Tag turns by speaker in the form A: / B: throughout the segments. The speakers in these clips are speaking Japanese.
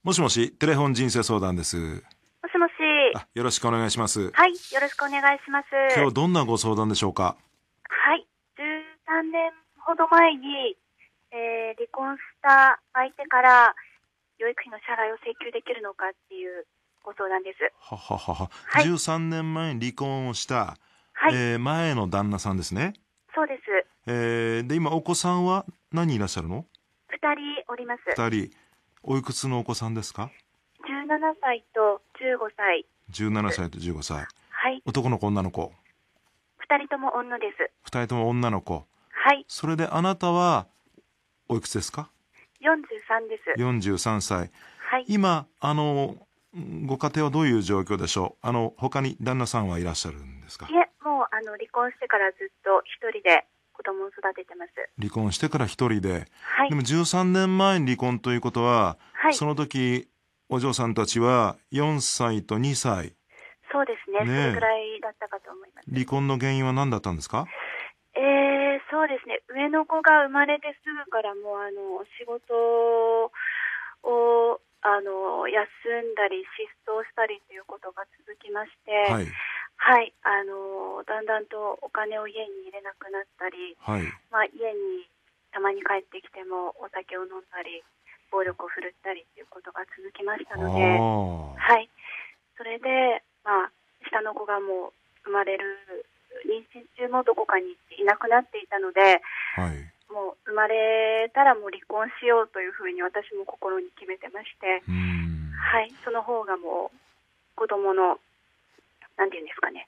A: もしもし、テレフォン人生相談です。
B: もしもし。
A: よろしくお願いします。
B: はい、よろしくお願いします。
A: 今日どんなご相談でしょうか？
B: はい、13年ほど前に、離婚した相手から養育費の支払いを請求できるのかっていうご相談です。
A: はははは。
B: はい、
A: 13年前に離婚をした、
B: はい、
A: 前の旦那さんですね。
B: そうです。
A: で、今お子さんは何人いらっしゃるの
B: 2人おります。
A: ？2人。おいくつのお子さんですか
B: 17歳と15歳。
A: ？17歳と15歳。
B: はい、
A: 男の子女の子
B: 2人とも女です。
A: ？2人とも女の子。
B: はい、
A: それであなたはおいくつですか
B: 43です。
A: ？43歳。
B: はい、
A: 今ご家庭はどういう状況でしょう？他に旦那さんはいらっしゃるんですか？
B: いえ、もう離婚してからずっと一人で子供を育ててます。
A: 離婚してから一人で。
B: はい、
A: でも13年前に離婚ということは、
B: はい、
A: その時お嬢さんたちは4歳と2歳。
B: そうですね。
A: ねえ。
B: それぐらいだったかと思います。
A: 離婚の原因は何だったんですか？
B: そうですね。上の子が生まれてすぐからもう仕事を休んだり失踪したりということが続きまして、
A: はい。
B: はい、だんだんとお金を家に入れなくなったり、
A: はい。
B: 家にたまに帰ってきてもお酒を飲んだり暴力を振るったりということが続きましたので、
A: あ
B: はい、それで、下の子がもう生まれる妊娠中もどこかにいなくなっていたので、
A: あ。はい。
B: もう生まれたらもう離婚しようというふうに私も心に決めてまして、はい、その方がもう子供のなんていうんですかね、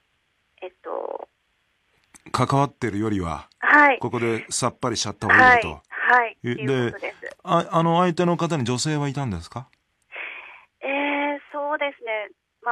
A: 関わってるよりは、
B: はい、
A: ここでさっぱりしちゃった方がいいと。
B: はい、と
A: で、
B: いうことです。
A: 相手の方に女性はいたんですか？
B: そうですね。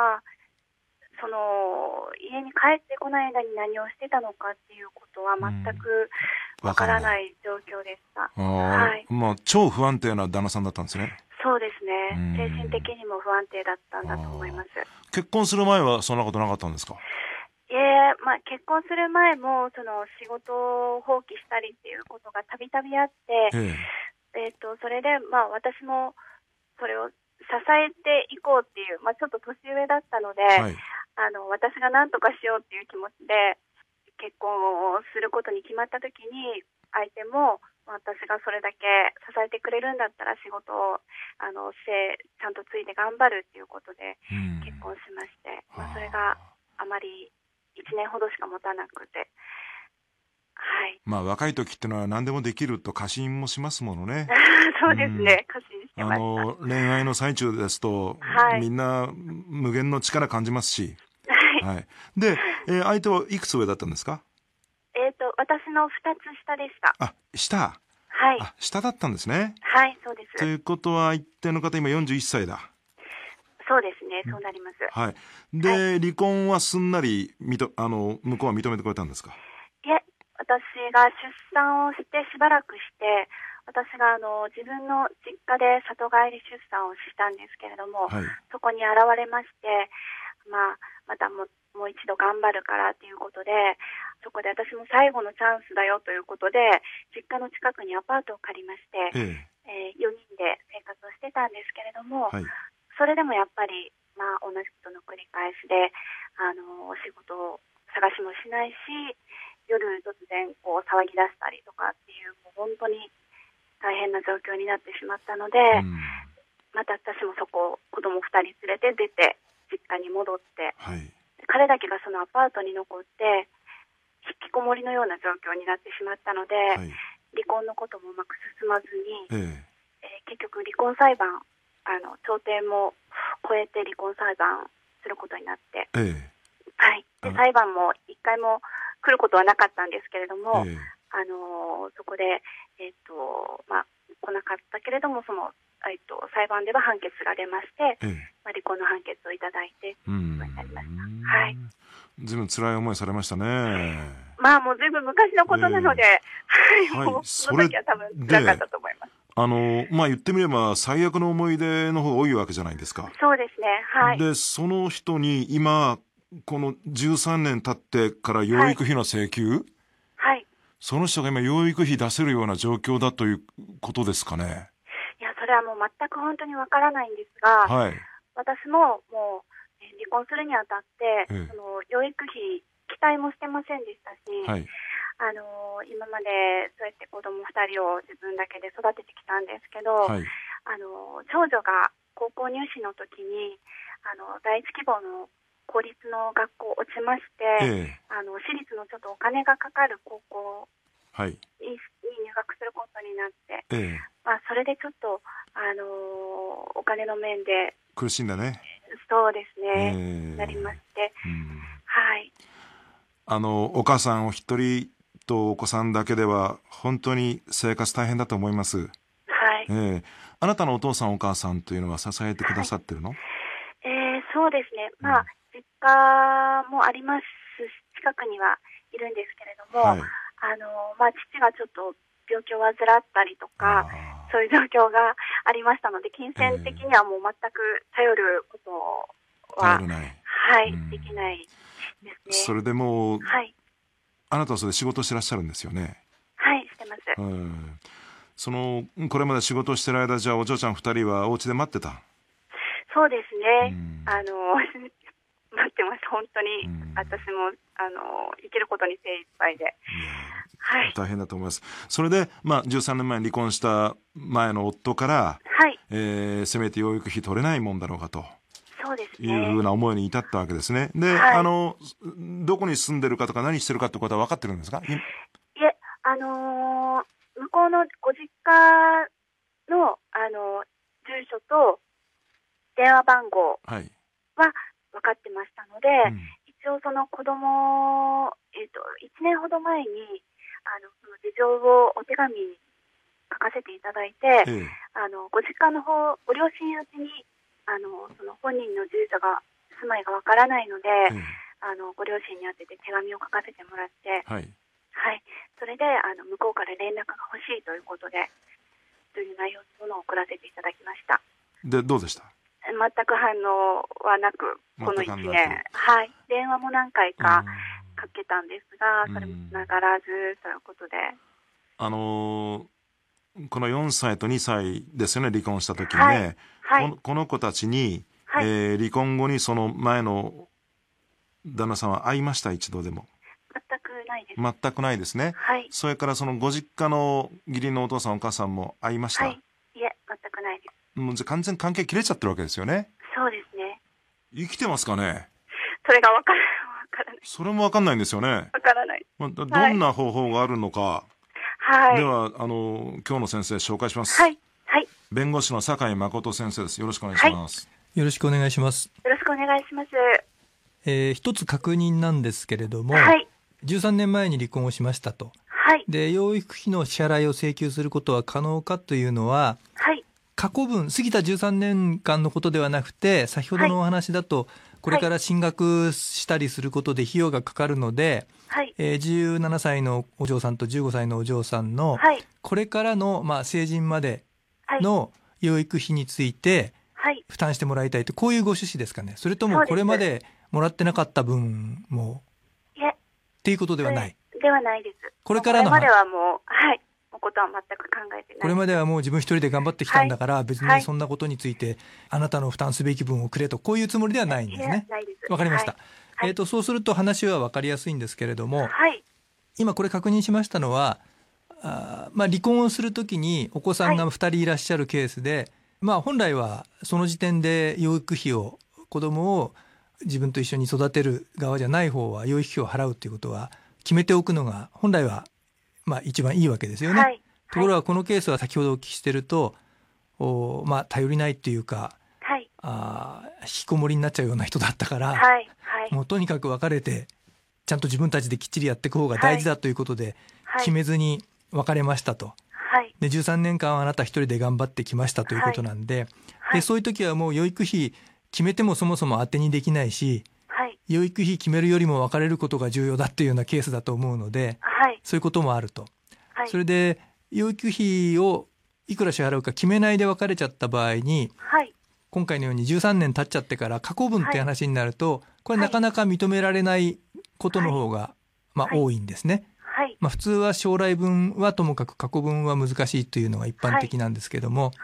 B: 家に帰ってこない間に何をしてたのかっていうことは全くわからない状況でした。はい。
A: 超不安定な旦那さんだったんですね。
B: そうですね。精神的にも不安定だったんだと思います。
A: 結婚する前はそんなことなかったんですか？
B: 結婚する前も仕事を放棄したりっていうことがたびたびあって、
A: え
B: それで私もそれを支えていこうっていう、ちょっと年上だったので、
A: はい。
B: 私が何とかしようっていう気持ちで結婚をすることに決まった時に、相手も私がそれだけ支えてくれるんだったら仕事をちゃんとついて頑張るっていうことで結婚しまして、それがあまり1年ほどしか持たなくて、はい。
A: 若い時ってのは何でもできると過信もしますものね。
B: そうですね。過信してました。
A: 恋愛の最中ですと、
B: はい。
A: みんな無限の力感じますし。
B: はい。
A: はい。で、相手はいくつ上だったんですか？
B: 私の2つ下でした。
A: 下。
B: はい。
A: 下だったんですね。
B: はい、そうです。
A: ということは、相手の方今41歳だ。
B: そうですね。そうなります。
A: はい。
B: はい。
A: で、離婚はすんなり、向こうは認めてくれたんですか？
B: いえ、私が出産をしてしばらくして、私が自分の実家で里帰り出産をしたんですけれども、
A: はい。
B: そこに現れまして、またもう一度頑張るからということで、そこで私も最後のチャンスだよということで、実家の近くにアパートを借りまして、
A: ええ。
B: 4人で生活をしてたんですけれども、
A: はい。
B: それでもやっぱり、同じことの繰り返しで、お仕事を探しもしないし、夜突然騒ぎ出したりとかっていう、もう本当に大変な状況になってしまったので、また私もそこを子供2人連れて出て実家に戻って、
A: はい。
B: 彼だけがそのアパートに残って引きこもりのような状況になってしまったので、
A: はい。
B: 離婚のこともうまく進まずに、
A: え
B: 結局離婚裁判、調停も超えて離婚裁判することになって、
A: え。え
B: はい、で裁判も1回も来ることはなかったんですけれども、
A: え。
B: そこで、来なかったけれども、裁判では判決が出まして、離婚の判決をいただいてということになりました。はい。
A: ずいぶん辛い思いされましたね。
B: もうずいぶん昔のことなので、
A: はい。
B: もうその時は多分辛かったと思います。
A: 言ってみれば最悪の思い出の方が多いわけじゃないですか。
B: そうですね。はい。
A: で、その人に今、この13年経ってから養育費の請求、
B: はい。
A: その人が今養育費出せるような状況だということですかね。
B: いや、そそれはもう全く本当にわからないんですが、
A: はい。
B: 私ももう離婚するにあたって、
A: ええ
B: その養育費期待もしてませんでしたし、
A: はい。
B: 今までそうやって子供2人を自分だけで育ててきたんですけど、
A: はい。
B: 長女が高校入試の時に第一希望の公立の学校落ちまして、
A: ええ
B: 私立のちょっとお金がかかる高校
A: はい。
B: に入学することになって、
A: ええ
B: それでちょっと、お金の面で、
A: 苦しんだね。
B: そうですね、
A: ええ
B: なりまして、
A: うん。
B: はい、
A: お母さんお一人とお子さんだけでは本当に生活大変だと思います。
B: はい、
A: あなたのお父さんお母さんというのは支えてくだ
B: はい。
A: さってるの？
B: そうですね、
A: うん。
B: 実家もありますし、近くにはいるんですけれども、
A: はい。
B: 父がちょっと病気を患ったりとか、
A: あ
B: そういう状況がありましたので、金
A: あ、
B: 銭的にはもう全く頼ることは、
A: 頼れない。
B: はい、でき
A: うん。
B: ないですね。
A: それでもう、
B: はい、
A: あなたはそれで仕事してらっしゃるんですよね。
B: はい、してます。
A: うん。これまで仕事してる間、じゃあお嬢ちゃん二人はお家で待ってた？
B: そうです
A: う
B: ね。
A: ん。
B: 待ってます。本当に。
A: うん。
B: 私も、生きることに精一杯で。
A: いや、
B: はい。
A: 大変だと思います。それで、13年前に離婚した前の夫から、
B: はい。
A: せめて養育費取れないもんだろうかと
B: そうです
A: いうふう
B: ね。
A: な思いに至ったわけですね。で、
B: はい。
A: どこに住んでるかとか何してるかってことは分かってるんですか？
B: いえ、向こうのご実家の、住所と電話番号
A: はい。
B: は分かってましたので、
A: うん。
B: 一応その子供、1年ほど前に、その事情をお手紙に書かせていただいて、
A: ええ。
B: ご実家の方、ご両親宛てに、その本人の住所が、住まいがわからないので、
A: ええ。
B: ご両親に宛てて手紙を書かせてもらって、
A: はい。
B: はい。それで、向こうから連絡が欲しいということで、という内容のものを送らせていただきました。
A: で、どうでした？
B: 全く反応はなく、この1
A: 全く反応な
B: 年、
A: く。
B: はい。電話も何回かかけたんですが、
A: うん。
B: それも繋がらずということで、
A: あのこの4歳と2歳ですよね、離婚した時に
B: はい。
A: ね。
B: はい。
A: この子たちに、
B: はい。
A: 離婚後にその前の旦那さんは会いました？一度でも？
B: 全くないです。
A: 全くないですね。
B: はい。
A: それからそのご実家の義理のお父さんお母さんも会いまし
B: はい。
A: た？
B: いえ、全くないです。
A: もうじゃあ完全に関係切れちゃってるわけですよね。
B: そうですね。
A: 生きてますかね？
B: それがわからない。
A: それもわかんないんですよね。
B: わからない。
A: ど
B: はい。
A: んな方法があるのか。
B: はい。
A: では、今日の先生紹介します。
B: はい。はい。
A: 弁護士の酒井誠先生です。よろしくお願い
B: はい。よ
A: します。
C: よろしくお願いします。
B: ろしくお願いします。
C: 一つ確認なんですけれども、
B: はい。
C: 13年前に離婚をしましたと。
B: はい。
C: で、養育費の支払いを請求することは可能かというのは、
B: はい。
C: 過去分、過ぎた13年間のことではなくて、先ほどのお話だと、これから進学したりすることで費用がかかるので、
B: はい。
C: 17歳のお嬢さんと15歳のお嬢さんの、
B: はい。
C: これからの、成人まで
B: はい。
C: の養育費について
B: はい。
C: 負担してもらいたいと、こういうご趣旨ですかね。それとも
B: そうです。
C: これまでもらってなかった分も
B: いえ、
C: っていうことで
B: それ
C: はない。
B: ではないです。
C: これからの
B: これまではもう、はい。のことは全く考えてない。
C: これまではもう自分一人で頑張ってきたんだから、別
B: はい。
C: にそんなことについてあなたの負担すべき分をくれと、こういうつもりではないん
B: いえ、
C: ですね。
B: ないです。
C: わかりました。
B: はい。
C: そうすると話は分かりやすいんですけれども、
B: はい。
C: 今これ確認しましたのは、離婚をするときにお子さんが2人いらっしゃるケースで、本来はその時点で養育費を、子供を自分と一緒に育てる側じゃない方は養育費を払うということは決めておくのが本来は一番いいわけですよね。
B: はい。
C: ところがこのケースは先ほどお聞きしてると、頼りないっていうか、
B: はい。
C: 引きこもりになっちゃうような人だったから、
B: はい。はい。
C: もうとにかく別れてちゃんと自分たちできっちりやっていく方が大事だということで決めずに別れましたと。
B: はい。
C: で13年間あなた一人で頑張ってきましたということなんで、
B: はい。
C: そういう時はもう養育費決めてもそもそも当てにできないし、
B: はい。
C: 養育費決めるよりも別れることが重要だっていうようなケースだと思うので、
B: はい。
C: そういうこともあると。
B: はい。
C: それで養育費をいくら支払うか決めないで別れちゃった場合に、
B: はい。
C: 今回のように13年経っちゃってから過去分って話になると、これなかなか認められないことの方が、多いんですね。
B: はい。
C: 普通は将来分はともかく過去分は難しいというのが一般的なんですけども、
B: はい。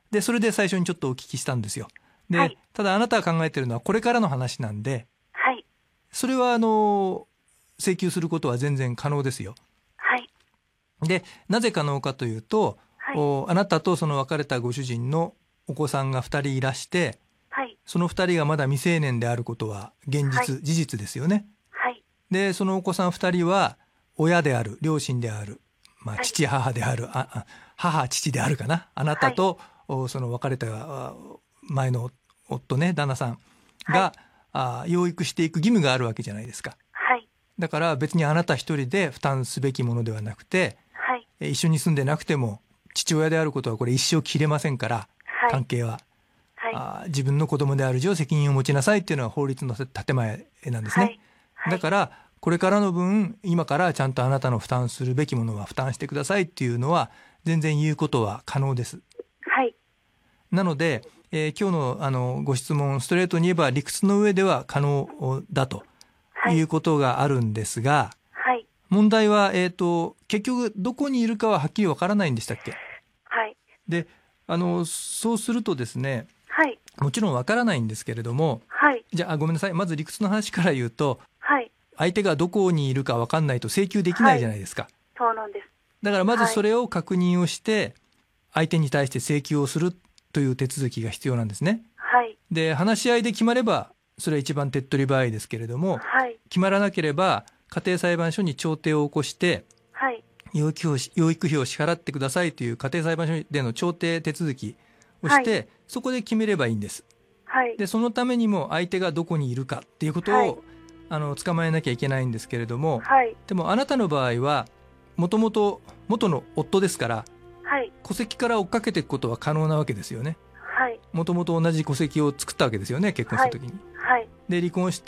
C: でそれで最初にちょっとお聞きしたんですよ。で、
B: はい、
C: ただあなたが考えているのはこれからの話なんで、
B: はい、
C: それは請求することは全然可能ですよ。
B: はい、
C: でなぜ可能かというと、
B: はい、
C: あなたとその別れたご主人のお子さんが2人いらして、
B: はい、
C: その2人がまだ未成年であることは現実、
B: はい、
C: 事実ですよね。
B: はい、
C: でそのお子さん2人は親である、両親である、
B: はい、
C: 父母である、母父であるかな、あなたと、その別れた前の夫ね、旦那さんが、養育していく義務があるわけじゃないですか。
B: はい、
C: だから別にあなた一人で負担すべきものではなくて、
B: はい、
C: 一緒に住んでなくても父親であることはこれ一生切れませんから、
B: はい、
C: 関係は、
B: はい、
C: 自分の子供である以上責任を持ちなさいっていうのは法律の建前なんですね。
B: はい、はい、
C: だからこれからの分、今からちゃんとあなたの負担するべきものは負担してくださいっていうのは全然言うことは可能です。
B: はい、
C: なので、今日のご質問、ストレートに言えば理屈の上では可能だということがあるんですが、
B: はい、
C: 問題は、結局どこにいるかははっきりわからないんでしたっけ。
B: はい、
C: でそうするとですね、
B: はい、
C: もちろんわからないんですけれども、
B: はい、
C: じゃあごめんなさい、まず理屈の話から言うと、
B: はい、
C: 相手がどこにいるかわかんないと請求できないじゃないですか。
B: そうなんです。
C: だからまずそれを確認をして相手に対して請求をするという手続きが必要なんですね。
B: はい、
C: で話し合いで決まればそれは一番手っ取り早いですけれども、
B: はい、
C: 決まらなければ家庭裁判所に調停を起こして、
B: はい、
C: 養育費を支払ってくださいという家庭裁判所での調停手続きをして、そこで決めればいいんです。
B: はい、
C: でそのためにも相手がどこにいるかっていうことを、捕まえなきゃいけないんですけれども、
B: はい、
C: でもあなたの場合はもともと元の夫ですから、
B: はい、
C: 戸籍から追っかけていくことは可能なわけですよね。
B: はい、
C: もともと同じ戸籍を作ったわけですよね、結婚した時に。
B: はい、
C: で離婚して、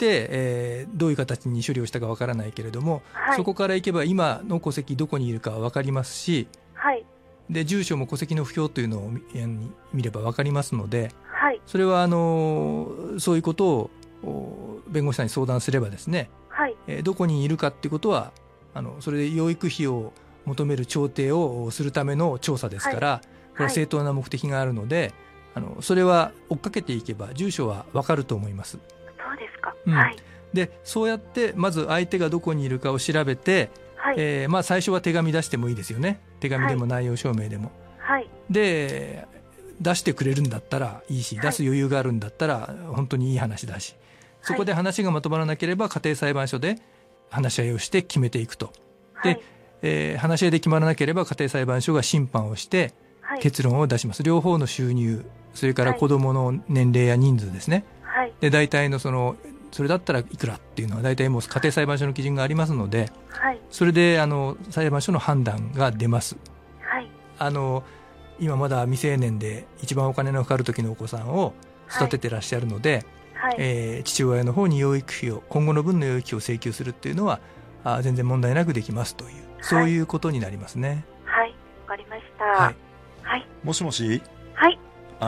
C: どういう形に処理をしたかわからないけれども、
B: はい、
C: そこから行けば今の戸籍どこにいるかは分かりますし、
B: はい、
C: で住所も戸籍の不評というのを見れば分かりますので、
B: はい、
C: それはそういうことを弁護士さんに相談すればですね、
B: はい、
C: どこにいるかっていうことはそれで養育費を求める調停をするための調査ですから、これは正当な目的があるので、それは追っかけていけば住所は分かると思います。
B: そうですか。
C: はい、でそうやってまず相手がどこにいるかを調べて、はい、最初は手紙出してもいいですよね。手紙でも内容証明でも、はい、で出してくれるんだったらいいし、出す余裕があるんだったら本当にいい話だし、そこで話がまとまらなければ家庭裁判所で話し合いをして決めていくと。で、話し合いで決まらなければ家庭裁判所が審判をして結論を出します。両方の収入、それから子どもの年齢や人数ですね、で大体のそれだったらいくらっていうのは大体もう家庭裁判所の基準がありますので、それで裁判所の判断が出ます。今まだ未成年で一番お金のかかる時のお子さんを育ててらっしゃるので、父親の方に養育費を、今後の分の養育費を請求するっていうのは全然問題なくできますという、そういうことになりますね。
B: はい、わかりました。
A: もしもし。
B: はい。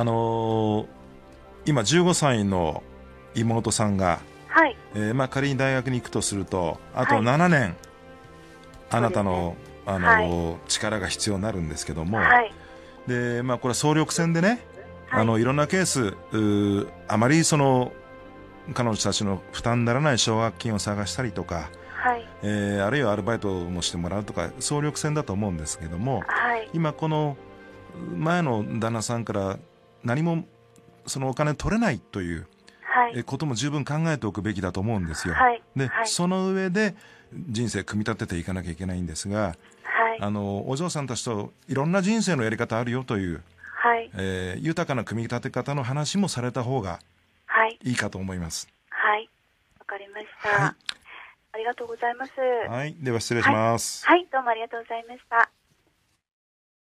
A: 今15歳の妹さんが、仮に大学に行くとするとあと7年、あなたの、力が必要になるんですけども、でこれは総力戦でね、いろんなケースあまり彼女たちの負担にならない奨学金を探したりとか、あるいはアルバイトもしてもらうとか総力戦だと思うんですけども、今この前の旦那さんから何もそのお金取れないということも十分考えておくべきだと思うんですよ。で、その上で人生組み立てていかなきゃいけないんですが、お嬢さんたちといろんな人生のやり方あるよという、豊かな組み立て方の話もされた方がいいかと思います。
B: はい、わかりました。ありがとうございます。
A: では失礼します。
B: どうもありがとうございました。